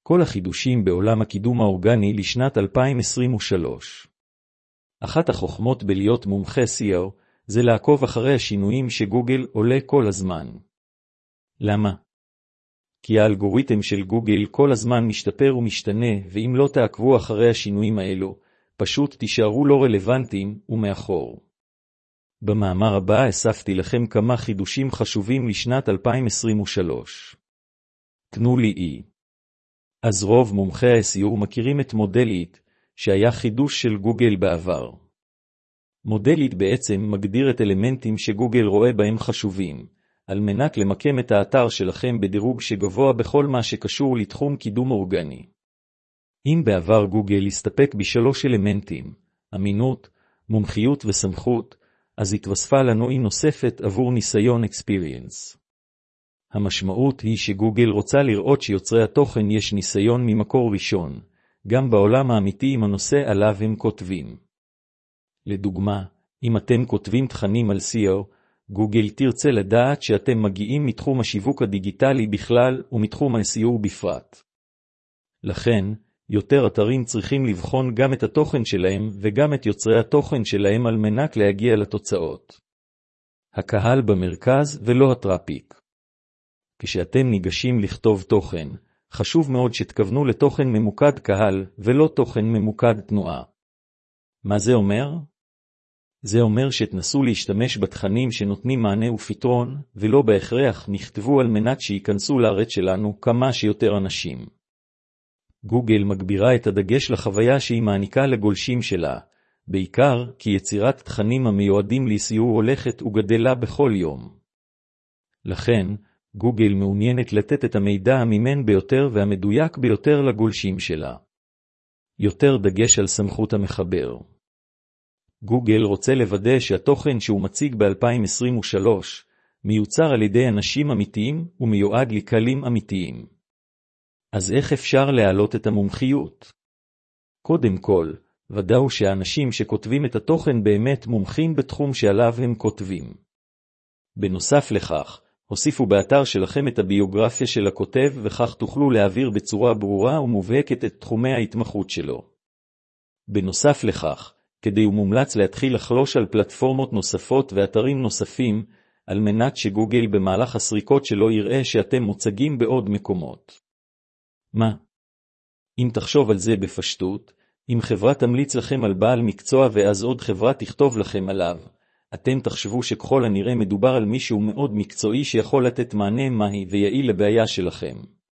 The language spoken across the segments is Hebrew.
כל החידושים בעולם הקידום האורגני לשנת 2023. אחת החוכמות בלהיות מומחה SEO זה לעקוב אחרי השינויים שגוגל עולה כל הזמן. למה? כי האלגוריתם של גוגל כל הזמן משתפר ומשתנה, ואם לא תעקבו אחרי השינויים האלו, פשוט תישארו לא רלוונטיים ומאחור. במאמר הבא אספתי לכם כמה חידושים חשובים לשנת 2023. תנו לי אז רוב מומחי ה-SEO מכירים את מודלית, שהיה חידוש של גוגל בעבר. מודלית בעצם מגדיר את אלמנטים שגוגל רואה בהם חשובים, על מנת למקם את האתר שלכם בדירוג שגבוה בכל מה שקשור לתחום קידום אורגני. אם בעבר גוגל הסתפק בשלוש אלמנטים, אמינות, מומחיות וסמכות, אז התווספה לנו נוספת עבור ניסיון experience. המשמעות היא שגוגל רוצה לראות שיוצרי התוכן יש ניסיון ממקור ראשון, גם בעולם האמיתי עם הנושא עליו הם כותבים. לדוגמה, אם אתם כותבים תכנים על SEO, גוגל תרצה לדעת שאתם מגיעים מתחום השיווק הדיגיטלי בכלל ומתחום ה-SEO בפרט. לכן, יותר אתרים צריכים לבחון גם את התוכן שלהם וגם את יוצרי התוכן שלהם על מנת להגיע לתוצאות. הקהל במרכז ולא הטראפיק. כשאתם ניגשים לכתוב תוכן, חשוב מאוד שתכוונו לתוכן ממוקד קהל ולא תוכן ממוקד תנועה. מה זה אומר? זה אומר שתנסו להשתמש בתכנים שנותנים מענה ופתרון, ולא בהכרח נכתבו על מנת שייכנסו לארץ שלנו כמה שיותר אנשים. גוגל מגבירה את הדגש לחוויה שהיא מעניקה לגולשים שלה, בעיקר כי יצירת תכנים המיועדים ל-SEO הולכת וגדלה בכל יום. לכן, גוגל מעוניינת לתת את המידע האמימן ביותר והמדויק ביותר לגולשים שלה. יותר דגש על סמכות המחבר. גוגל רוצה לוודא שהתוכן שהוא מציג ב-2023 מיוצר על ידי אנשים אמיתיים ומיועד לקהלים אמיתיים. אז איך אפשר להעלות את המומחיות? קודם כל, ודאו שהאנשים שכותבים את התוכן באמת מומחים בתחום שעליו הם כותבים. בנוסף לכך, הוסיפו באתר שלכם את הביוגרפיה של הכותב, וכך תוכלו להעביר בצורה ברורה ומובהקת את תחומי ההתמחות שלו. בנוסף לכך, כדי ומומלץ להתחיל לחלוש על פלטפורמות נוספות ואתרים נוספים, על מנת שגוגל במהלך הסריקות שלו יראה שאתם מוצגים בעוד מקומות. מה? אם תחשוב על זה בפשטות, אם חברה תמליץ לכם על בעל מקצוע ואז עוד חברה תכתוב לכם עליו, אתם תחשבו שככל הנראה מדובר על מישהו מאוד מקצועי שיכול לתת מענה מהי ויעיל לבעיה שלכם.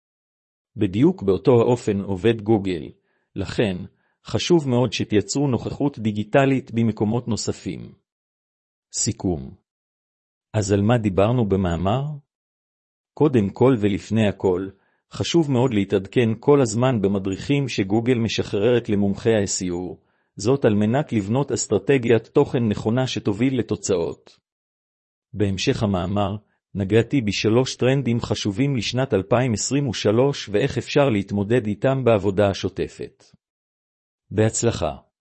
בדיוק באותו האופן עובד גוגל, לכן, חשוב מאוד שתייצרו נוכחות דיגיטלית במקומות נוספים. סיכום. אז על מה דיברנו במאמר? קודם כל ולפני הכל, חשוב מאוד להתעדכן כל הזמן במדריכים שגוגל משחררת למומחי ה-SEO, זאת על מנת לבנות אסטרטגיית תוכן נכונה שתוביל לתוצאות. בהמשך המאמר, נגעתי בשלוש טרנדים חשובים לשנת 2023 ואיך אפשר להתמודד איתם בעבודה השוטפת. בהצלחה.